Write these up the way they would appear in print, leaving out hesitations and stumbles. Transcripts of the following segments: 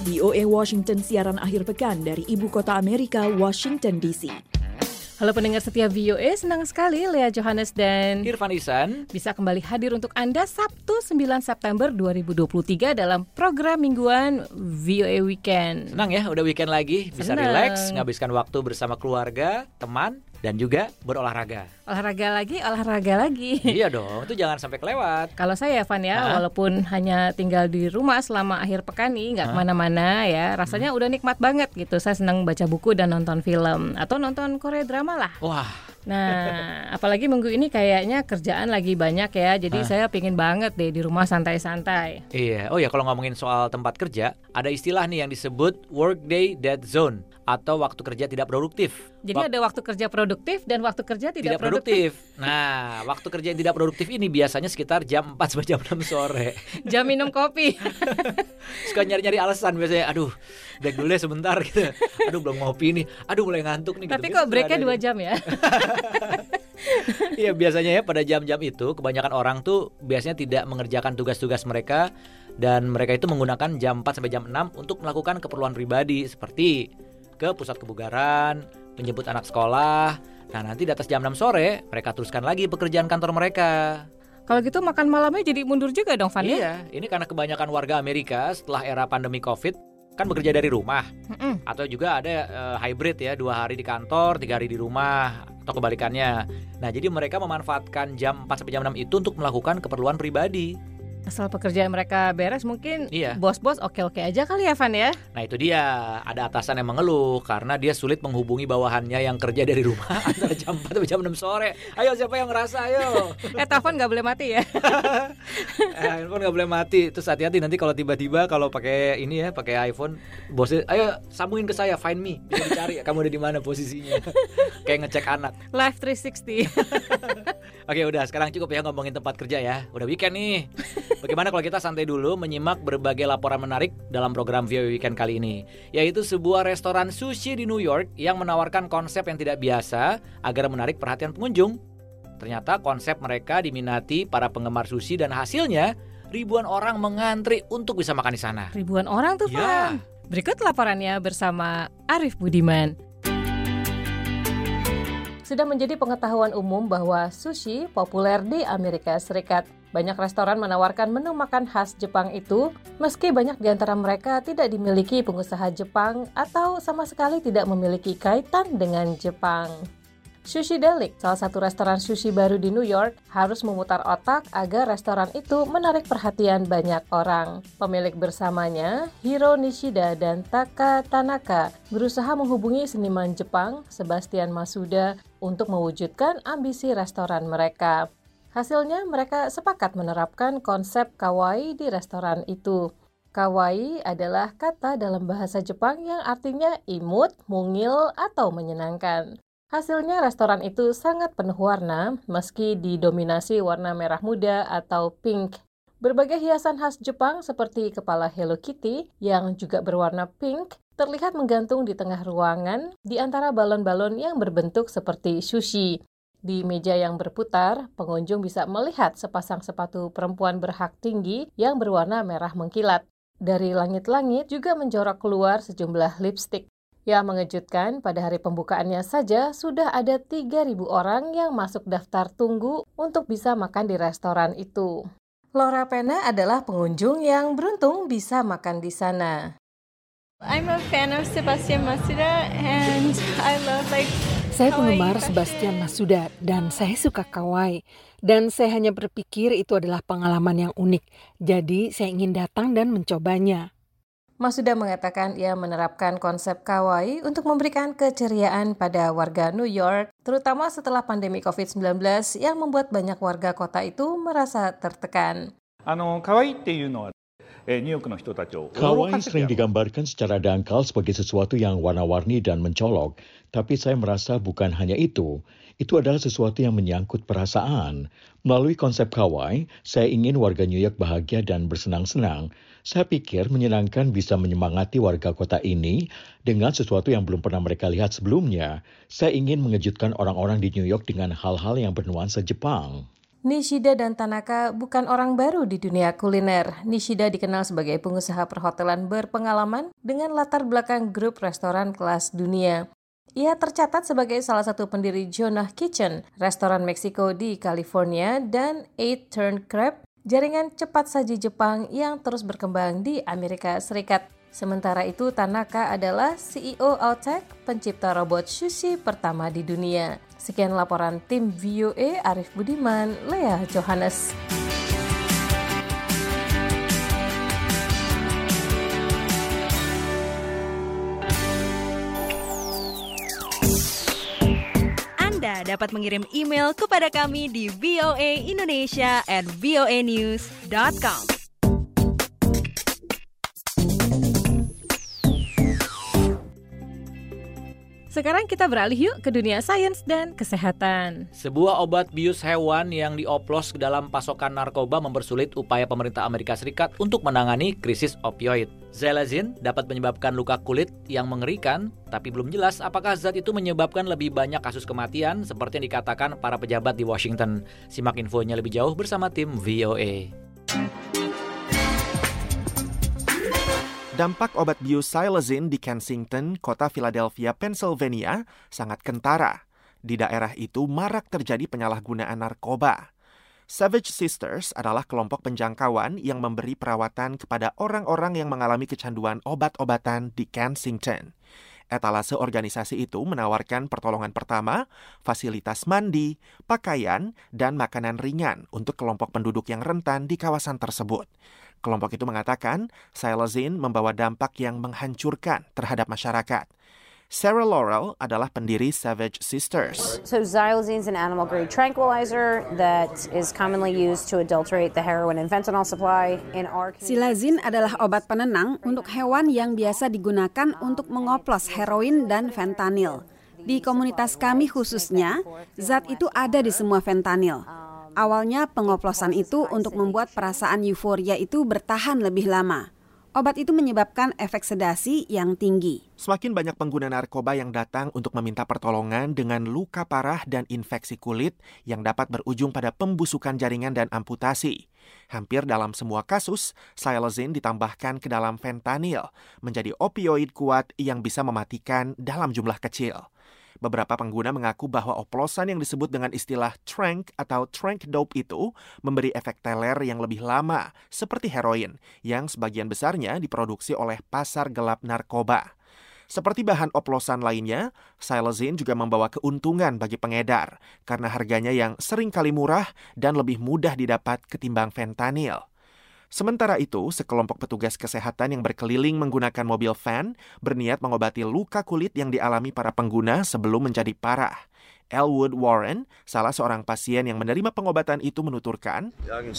VOA Washington siaran akhir pekan dari ibu kota Amerika, Washington DC. Halo pendengar setia VOA, senang sekali Lea Johannes dan Irfan Ihsan bisa kembali hadir untuk Anda Sabtu 9 September 2023 dalam program mingguan VOA Weekend. Senang ya, udah weekend lagi, bisa relax, menghabiskan waktu bersama keluarga, teman, dan juga berolahraga. Olahraga lagi. Iya dong, itu jangan sampai kelewat. Kalau saya Evan ya, walaupun hanya tinggal di rumah selama akhir pekan nih, nggak kemana-mana ya, rasanya udah nikmat banget gitu. Saya senang baca buku dan nonton film atau nonton Korea drama lah. Wah. Nah, apalagi minggu ini kayaknya kerjaan lagi banyak ya, jadi saya pingin banget deh di rumah santai-santai. Iya, oh ya kalau ngomongin soal tempat kerja, ada istilah nih yang disebut workday dead zone atau waktu kerja tidak produktif. Jadi ada waktu kerja produktif dan waktu kerja tidak produktif. Nah, waktu kerja yang tidak produktif ini biasanya sekitar jam 4 sampai jam 6 sore. Jam minum kopi. Suka nyari-nyari alasan biasanya, aduh break dulu deh sebentar gitu. Aduh belum ngopi nih, aduh mulai ngantuk nih. Tapi gitu. kok breaknya 2 jam ya? Iya biasanya ya pada jam-jam itu kebanyakan orang tuh biasanya tidak mengerjakan tugas-tugas mereka. Dan mereka itu menggunakan jam 4 sampai jam 6 untuk melakukan keperluan pribadi seperti ke pusat kebugaran, menjemput anak sekolah. Nah nanti di atas jam 6 sore mereka teruskan lagi pekerjaan kantor mereka. Kalau gitu makan malamnya jadi mundur juga dong Van. Iya, ini karena kebanyakan warga Amerika setelah era pandemi COVID kan bekerja dari rumah. Atau juga ada hybrid ya, 2 hari di kantor, 3 hari di rumah atau kebalikannya. Nah jadi mereka memanfaatkan jam 4 sampai jam 6 itu untuk melakukan keperluan pribadi. Asal pekerjaan mereka beres mungkin bos-bos oke-oke aja kali ya Van ya. Nah itu dia, ada atasan yang mengeluh karena dia sulit menghubungi bawahannya yang kerja dari rumah antara jam 4 sampai jam 6 sore. Ayo siapa yang ngerasa ayo. Telepon gak boleh mati ya. Handphone gak boleh mati. Terus hati-hati nanti kalau tiba-tiba kalau pakai ini ya, pakai iPhone, bosnya ayo sambungin ke saya, find me. Bisa dicari kamu ada di mana posisinya. Kayak ngecek anak. Live 360. Oke udah, sekarang cukup ya ngomongin tempat kerja ya. Udah weekend nih. Bagaimana kalau kita santai dulu menyimak berbagai laporan menarik dalam program VOA Weekend kali ini, yaitu sebuah restoran sushi di New York yang menawarkan konsep yang tidak biasa agar menarik perhatian pengunjung. Ternyata konsep mereka diminati para penggemar sushi dan hasilnya ribuan orang mengantri untuk bisa makan di sana. Ribuan orang tuh Van. Berikut laporannya bersama Arif Budiman. Sudah menjadi pengetahuan umum bahwa sushi populer di Amerika Serikat. Banyak restoran menawarkan menu makan khas Jepang itu, meski banyak di antara mereka tidak dimiliki pengusaha Jepang atau sama sekali tidak memiliki kaitan dengan Jepang. Sushi Delic, salah satu restoran sushi baru di New York, harus memutar otak agar restoran itu menarik perhatian banyak orang. Pemilik bersamanya, Hiro Nishida dan Taka Tanaka, berusaha menghubungi seniman Jepang, Sebastian Masuda, untuk mewujudkan ambisi restoran mereka. Hasilnya, mereka sepakat menerapkan konsep kawaii di restoran itu. Kawaii adalah kata dalam bahasa Jepang yang artinya imut, mungil, atau menyenangkan. Hasilnya restoran itu sangat penuh warna, meski didominasi warna merah muda atau pink. Berbagai hiasan khas Jepang seperti kepala Hello Kitty yang juga berwarna pink terlihat menggantung di tengah ruangan di antara balon-balon yang berbentuk seperti sushi. Di meja yang berputar, pengunjung bisa melihat sepasang sepatu perempuan berhak tinggi yang berwarna merah mengkilat. Dari langit-langit juga menjorok keluar sejumlah lipstik. Yang mengejutkan, pada hari pembukaannya saja sudah ada 3.000 orang yang masuk daftar tunggu untuk bisa makan di restoran itu. Laura Pena adalah pengunjung yang beruntung bisa makan di sana. I'm a fan of Sebastian Masuda and I love Saya penggemar Sebastian Masuda dan saya suka kawaii. Dan saya hanya berpikir itu adalah pengalaman yang unik. Jadi saya ingin datang dan mencobanya. Masuda mengatakan ia menerapkan konsep kawaii untuk memberikan keceriaan pada warga New York, terutama setelah pandemi COVID-19 yang membuat banyak warga kota itu merasa tertekan. Kawaii sering digambarkan secara dangkal sebagai sesuatu yang warna-warni dan mencolok, tapi saya merasa bukan hanya itu. Itu adalah sesuatu yang menyangkut perasaan. Melalui konsep kawaii, saya ingin warga New York bahagia dan bersenang-senang. Saya pikir menyenangkan bisa menyemangati warga kota ini dengan sesuatu yang belum pernah mereka lihat sebelumnya. Saya ingin mengejutkan orang-orang di New York dengan hal-hal yang bernuansa Jepang. Nishida dan Tanaka bukan orang baru di dunia kuliner. Nishida dikenal sebagai pengusaha perhotelan berpengalaman dengan latar belakang grup restoran kelas dunia. Ia tercatat sebagai salah satu pendiri Jonah Kitchen, restoran Meksiko di California, dan Eight Turn Crab, jaringan cepat saji Jepang yang terus berkembang di Amerika Serikat. Sementara itu, Tanaka adalah CEO Outech, pencipta robot sushi pertama di dunia. Sekian laporan tim VOA, Arif Budiman, Lea Johannes. Anda dapat mengirim email kepada kami di voaindonesia@voanews.com. Sekarang kita beralih yuk ke dunia sains dan kesehatan. Sebuah obat bius hewan yang dioplos ke dalam pasokan narkoba mempersulit upaya pemerintah Amerika Serikat untuk menangani krisis opioid. Xylazine dapat menyebabkan luka kulit yang mengerikan, tapi belum jelas apakah zat itu menyebabkan lebih banyak kasus kematian seperti yang dikatakan para pejabat di Washington. Simak infonya lebih jauh bersama tim VOA. Dampak obat bius Xylazine di Kensington, kota Philadelphia, Pennsylvania, sangat kentara. Di daerah itu marak terjadi penyalahgunaan narkoba. Savage Sisters adalah kelompok penjangkauan yang memberi perawatan kepada orang-orang yang mengalami kecanduan obat-obatan di Kensington. Etalase organisasi itu menawarkan pertolongan pertama, fasilitas mandi, pakaian, dan makanan ringan untuk kelompok penduduk yang rentan di kawasan tersebut. Kelompok itu mengatakan Xylazine membawa dampak yang menghancurkan terhadap masyarakat. Sarah Laurel adalah pendiri Savage Sisters. So xylazine is an animal-grade tranquilizer that is commonly used to adulterate the heroin and fentanyl supply in our community. Xylazine adalah obat penenang untuk hewan yang biasa digunakan untuk mengoplos heroin dan fentanyl. Di komunitas kami khususnya, zat itu ada di semua fentanyl. Awalnya pengoplosan itu untuk membuat perasaan euforia itu bertahan lebih lama. Obat itu menyebabkan efek sedasi yang tinggi. Semakin banyak pengguna narkoba yang datang untuk meminta pertolongan dengan luka parah dan infeksi kulit yang dapat berujung pada pembusukan jaringan dan amputasi. Hampir dalam semua kasus, Xylazine ditambahkan ke dalam fentanyl, menjadi opioid kuat yang bisa mematikan dalam jumlah kecil. Beberapa pengguna mengaku bahwa oplosan yang disebut dengan istilah trank atau trank dope itu memberi efek teler yang lebih lama, seperti heroin, yang sebagian besarnya diproduksi oleh pasar gelap narkoba. Seperti bahan oplosan lainnya, Xylazine juga membawa keuntungan bagi pengedar, karena harganya yang sering kali murah dan lebih mudah didapat ketimbang fentanyl. Sementara itu, sekelompok petugas kesehatan yang berkeliling menggunakan mobil van berniat mengobati luka kulit yang dialami para pengguna sebelum menjadi parah. Elwood Warren, salah seorang pasien yang menerima pengobatan itu menuturkan,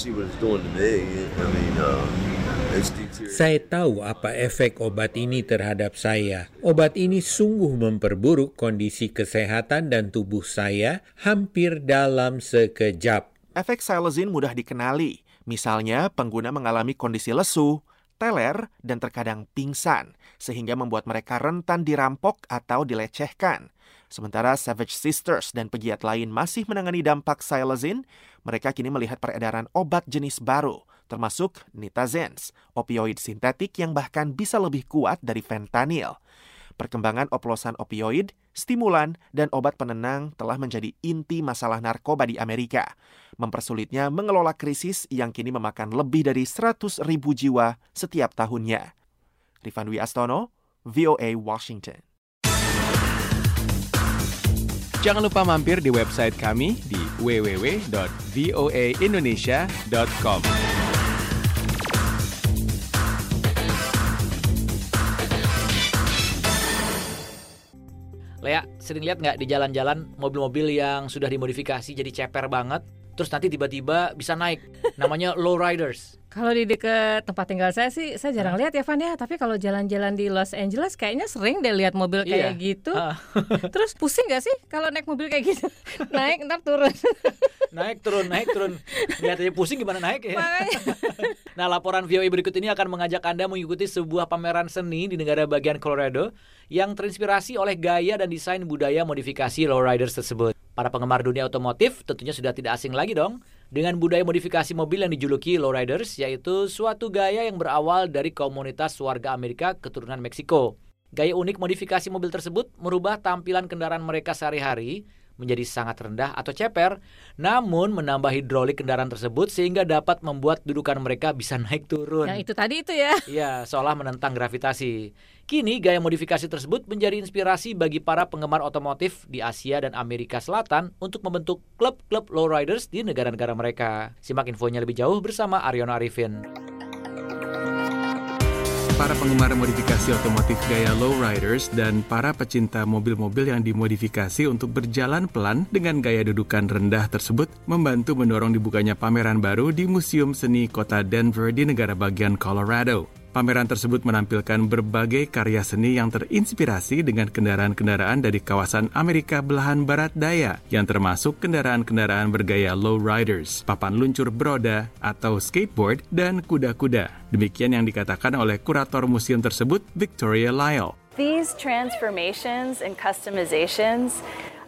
saya tahu apa efek obat ini terhadap saya. Obat ini sungguh memperburuk kondisi kesehatan dan tubuh saya hampir dalam sekejap. Efek Xylazine mudah dikenali. Misalnya, pengguna mengalami kondisi lesu, teler, dan terkadang pingsan, sehingga membuat mereka rentan dirampok atau dilecehkan. Sementara Savage Sisters dan pegiat lain masih menangani dampak Xylazine, mereka kini melihat peredaran obat jenis baru, termasuk nitazens, opioid sintetik yang bahkan bisa lebih kuat dari fentanyl. Perkembangan oplosan opioid, stimulan, dan obat penenang telah menjadi inti masalah narkoba di Amerika, mempersulitnya mengelola krisis yang kini memakan lebih dari 100.000 jiwa setiap tahunnya. Rifan Dwi Astono, VOA Washington. Jangan lupa mampir di website kami di www.voaindonesia.com. Lea, sering lihat nggak di jalan-jalan mobil-mobil yang sudah dimodifikasi jadi ceper banget, terus nanti tiba-tiba bisa naik, namanya lowriders. Kalau di dekat tempat tinggal saya sih, saya jarang lihat ya Van ya. Tapi kalau jalan-jalan di Los Angeles kayaknya sering deh lihat mobil kayak gitu. Terus pusing nggak sih kalau naik mobil kayak gitu? Naik ntar turun. Naik turun. Lihat aja pusing gimana naik ya. Nah, laporan VOA berikut ini akan mengajak Anda mengikuti sebuah pameran seni di negara bagian Colorado yang terinspirasi oleh gaya dan desain budaya modifikasi lowriders tersebut. Para penggemar dunia otomotif tentunya sudah tidak asing lagi dong. dengan budaya modifikasi mobil yang dijuluki lowriders, yaitu suatu gaya yang berawal dari komunitas warga Amerika keturunan Meksiko. Gaya unik modifikasi mobil tersebut merubah tampilan kendaraan mereka sehari-hari menjadi sangat rendah atau ceper, namun menambah hidrolik kendaraan tersebut sehingga dapat membuat dudukan mereka bisa naik turun. Yang itu tadi itu ya? Iya, seolah menentang gravitasi. Kini gaya modifikasi tersebut menjadi inspirasi bagi para penggemar otomotif di Asia dan Amerika Selatan untuk membentuk klub-klub lowriders di negara-negara mereka. Simak infonya lebih jauh bersama Aryono Arifin. Para penggemar modifikasi otomotif gaya lowriders dan para pecinta mobil-mobil yang dimodifikasi untuk berjalan pelan dengan gaya dudukan rendah tersebut membantu mendorong dibukanya pameran baru di Museum Seni Kota Denver di negara bagian Colorado. Pameran tersebut menampilkan berbagai karya seni yang terinspirasi dengan kendaraan-kendaraan dari kawasan Amerika belahan barat daya, yang termasuk kendaraan-kendaraan bergaya lowriders, papan luncur beroda atau skateboard, dan kuda-kuda. Demikian yang dikatakan oleh kurator museum tersebut, Victoria Lyle. These transformations and customizations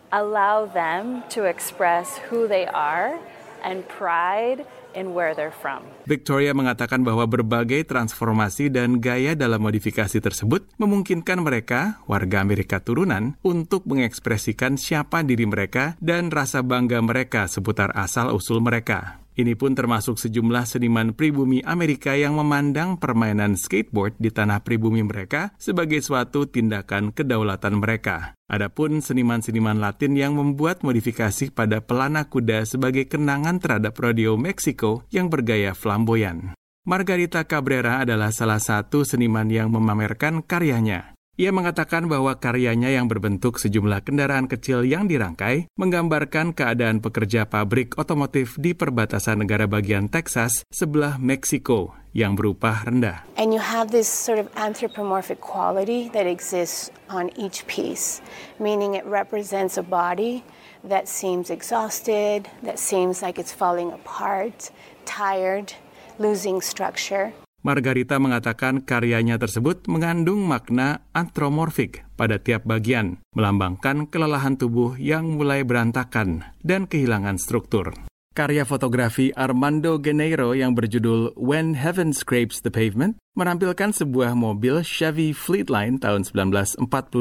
allow them to express who they are and pride in where they're from. Victoria mengatakan bahwa berbagai transformasi dan gaya dalam modifikasi tersebut memungkinkan mereka, warga Amerika turunan, untuk mengekspresikan siapa diri mereka dan rasa bangga mereka seputar asal-usul mereka. Ini pun termasuk sejumlah seniman pribumi Amerika yang memandang permainan skateboard di tanah pribumi mereka sebagai suatu tindakan kedaulatan mereka. Adapun seniman-seniman Latin yang membuat modifikasi pada pelana kuda sebagai kenangan terhadap rodeo Meksiko yang bergaya flamboyan. Margarita Cabrera adalah salah satu seniman yang memamerkan karyanya. Ia mengatakan bahwa karyanya yang berbentuk sejumlah kendaraan kecil yang dirangkai menggambarkan keadaan pekerja pabrik otomotif di perbatasan negara bagian Texas sebelah Meksiko yang berupa rendah. And you have this sort of anthropomorphic quality that exists on each piece, meaning it represents a body that seems exhausted, that seems like it's falling apart, tired, losing structure. Margarita mengatakan karyanya tersebut mengandung makna antromorfik pada tiap bagian, melambangkan kelelahan tubuh yang mulai berantakan dan kehilangan struktur. Karya fotografi Armando Guerreiro yang berjudul When Heaven Scrapes the Pavement menampilkan sebuah mobil Chevy Fleetline tahun 1948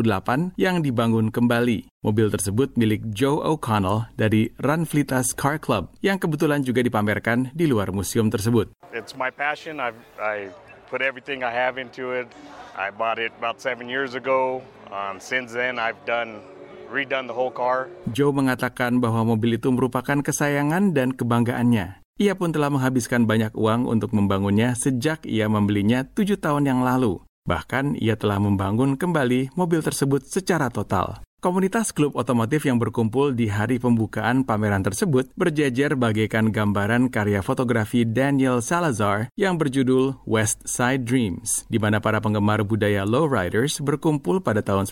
yang dibangun kembali. Mobil tersebut milik Joe O'Connell dari Ranflitas Car Club yang kebetulan juga dipamerkan di luar museum tersebut. It's my passion. I put everything I have into it. I bought it about 7 years ago. Since then I've redone the whole car. Joe mengatakan bahwa mobil itu merupakan kesayangan dan kebanggaannya. Ia pun telah menghabiskan banyak uang untuk membangunnya sejak ia membelinya 7 tahun yang lalu. Bahkan ia telah membangun kembali mobil tersebut secara total. Komunitas klub otomotif yang berkumpul di hari pembukaan pameran tersebut berjejer bagaikan gambaran karya fotografi Daniel Salazar yang berjudul West Side Dreams, di mana para penggemar budaya lowriders berkumpul pada tahun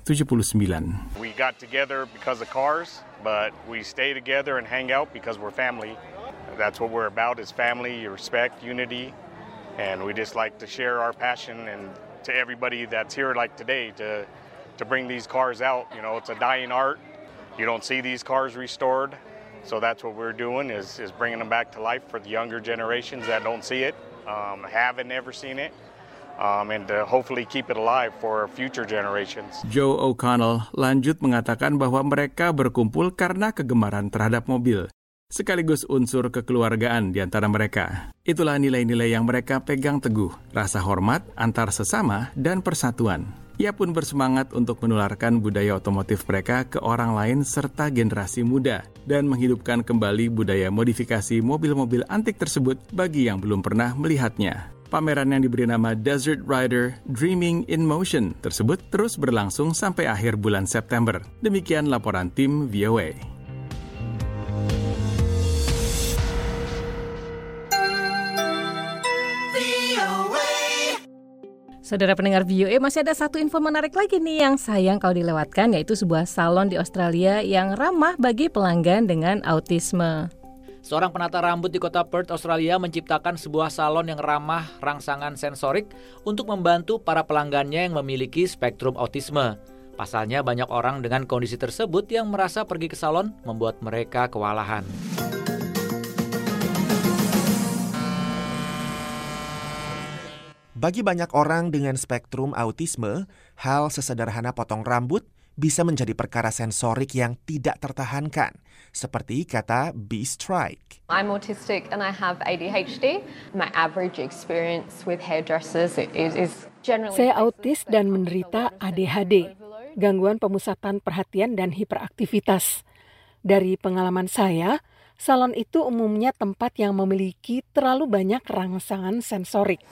1979. We got together because of cars, but we stay together and hang out because we're family. That's what we're about, is family, respect, unity, and we just like to share our passion and to everybody that's here like today to bring these cars out. You know, it's a dying art. You don't see these cars restored. So that's what we're doing is bringing them back to life for the younger generations that don't see it, haven't ever seen it, and to hopefully keep it alive for future generations. Joe O'Connell lanjut mengatakan bahwa mereka berkumpul karena kegemaran terhadap mobil, sekaligus unsur kekeluargaan di antara mereka. Itulah nilai-nilai yang mereka pegang teguh, rasa hormat antar sesama dan persatuan. Ia pun bersemangat untuk menularkan budaya otomotif mereka ke orang lain serta generasi muda dan menghidupkan kembali budaya modifikasi mobil-mobil antik tersebut bagi yang belum pernah melihatnya. Pameran yang diberi nama Desert Rider Dreaming in Motion tersebut terus berlangsung sampai akhir bulan September. Demikian laporan tim VOA. Saudara pendengar VOA, masih ada satu info menarik lagi nih yang sayang kalau dilewatkan, yaitu sebuah salon di Australia yang ramah bagi pelanggan dengan autisme. Seorang penata rambut di kota Perth, Australia menciptakan sebuah salon yang ramah rangsangan sensorik untuk membantu para pelanggannya yang memiliki spektrum autisme. Pasalnya banyak orang dengan kondisi tersebut yang merasa pergi ke salon membuat mereka kewalahan. Bagi banyak orang dengan spektrum autisme, hal sesederhana potong rambut bisa menjadi perkara sensorik yang tidak tertahankan, seperti kata B. Strike. I'm autistic and I have ADHD. My average experience with hairdressers is generally... Saya autis dan menderita ADHD, gangguan pemusatan perhatian dan hiperaktivitas. Dari pengalaman saya, salon itu umumnya tempat yang memiliki terlalu banyak rangsangan sensorik.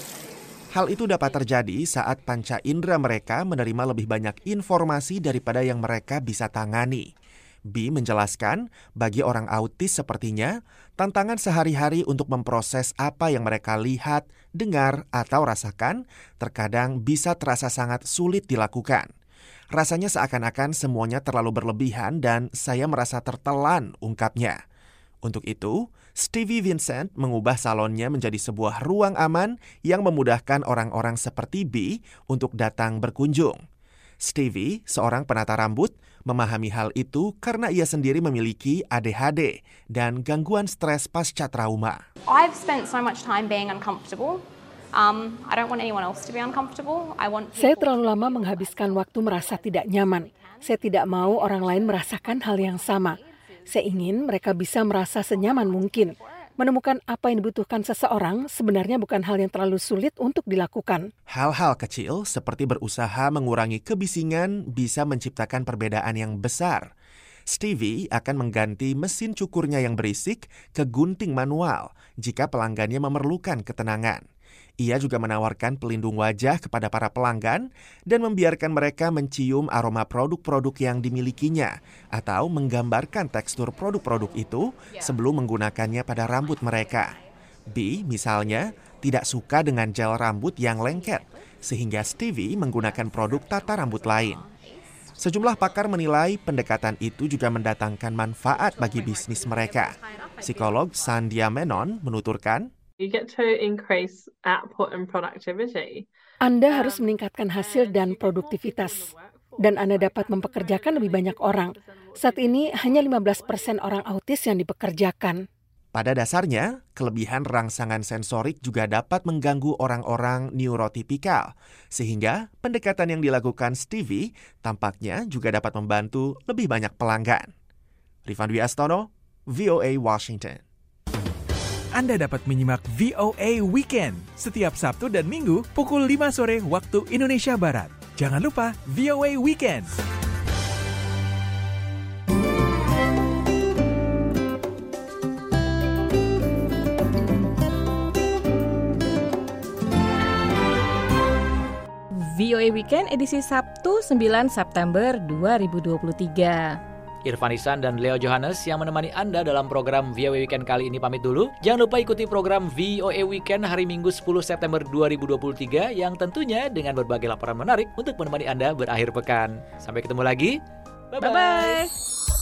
Hal itu dapat terjadi saat panca indera mereka menerima lebih banyak informasi daripada yang mereka bisa tangani. B menjelaskan, bagi orang autis sepertinya, tantangan sehari-hari untuk memproses apa yang mereka lihat, dengar, atau rasakan terkadang bisa terasa sangat sulit dilakukan. Rasanya seakan-akan semuanya terlalu berlebihan dan saya merasa tertelan, ungkapnya. Untuk itu, Stevie Vincent mengubah salonnya menjadi sebuah ruang aman yang memudahkan orang-orang seperti B untuk datang berkunjung. Stevie, seorang penata rambut, memahami hal itu karena ia sendiri memiliki ADHD dan gangguan stres pasca trauma. I've spent so much time being uncomfortable. I don't want anyone else to be uncomfortable. Saya terlalu lama menghabiskan waktu merasa tidak nyaman. Saya tidak mau orang lain merasakan hal yang sama. Saya ingin mereka bisa merasa senyaman mungkin. Menemukan apa yang dibutuhkan seseorang sebenarnya bukan hal yang terlalu sulit untuk dilakukan. Hal-hal kecil seperti berusaha mengurangi kebisingan bisa menciptakan perbedaan yang besar. Stevie akan mengganti mesin cukurnya yang berisik ke gunting manual jika pelanggannya memerlukan ketenangan. Ia juga menawarkan pelindung wajah kepada para pelanggan dan membiarkan mereka mencium aroma produk-produk yang dimilikinya atau menggambarkan tekstur produk-produk itu sebelum menggunakannya pada rambut mereka. B, misalnya, tidak suka dengan gel rambut yang lengket, sehingga Stevie menggunakan produk tata rambut lain. Sejumlah pakar menilai pendekatan itu juga mendatangkan manfaat bagi bisnis mereka. Psikolog Sandia Menon menuturkan, You get to increase output and productivity. Anda harus meningkatkan hasil dan produktivitas. Dan Anda dapat mempekerjakan lebih banyak orang. Saat ini hanya 15% orang autis yang dipekerjakan. Pada dasarnya, kelebihan rangsangan sensorik juga dapat mengganggu orang-orang neurotipikal. Sehingga pendekatan yang dilakukan Stevie tampaknya juga dapat membantu lebih banyak pelanggan. Rifan Dwi Astono, VOA Washington. Anda dapat menyimak VOA Weekend setiap Sabtu dan Minggu pukul 5 sore waktu Indonesia Barat. Jangan lupa VOA Weekend. VOA Weekend edisi Sabtu 9 September 2023. Irfan Ihsan dan Leo Johannes yang menemani Anda dalam program VOA Weekend kali ini pamit dulu. Jangan lupa ikuti program VOA Weekend hari Minggu 10 September 2023 yang tentunya dengan berbagai laporan menarik untuk menemani Anda berakhir pekan. Sampai ketemu lagi. Bye-bye.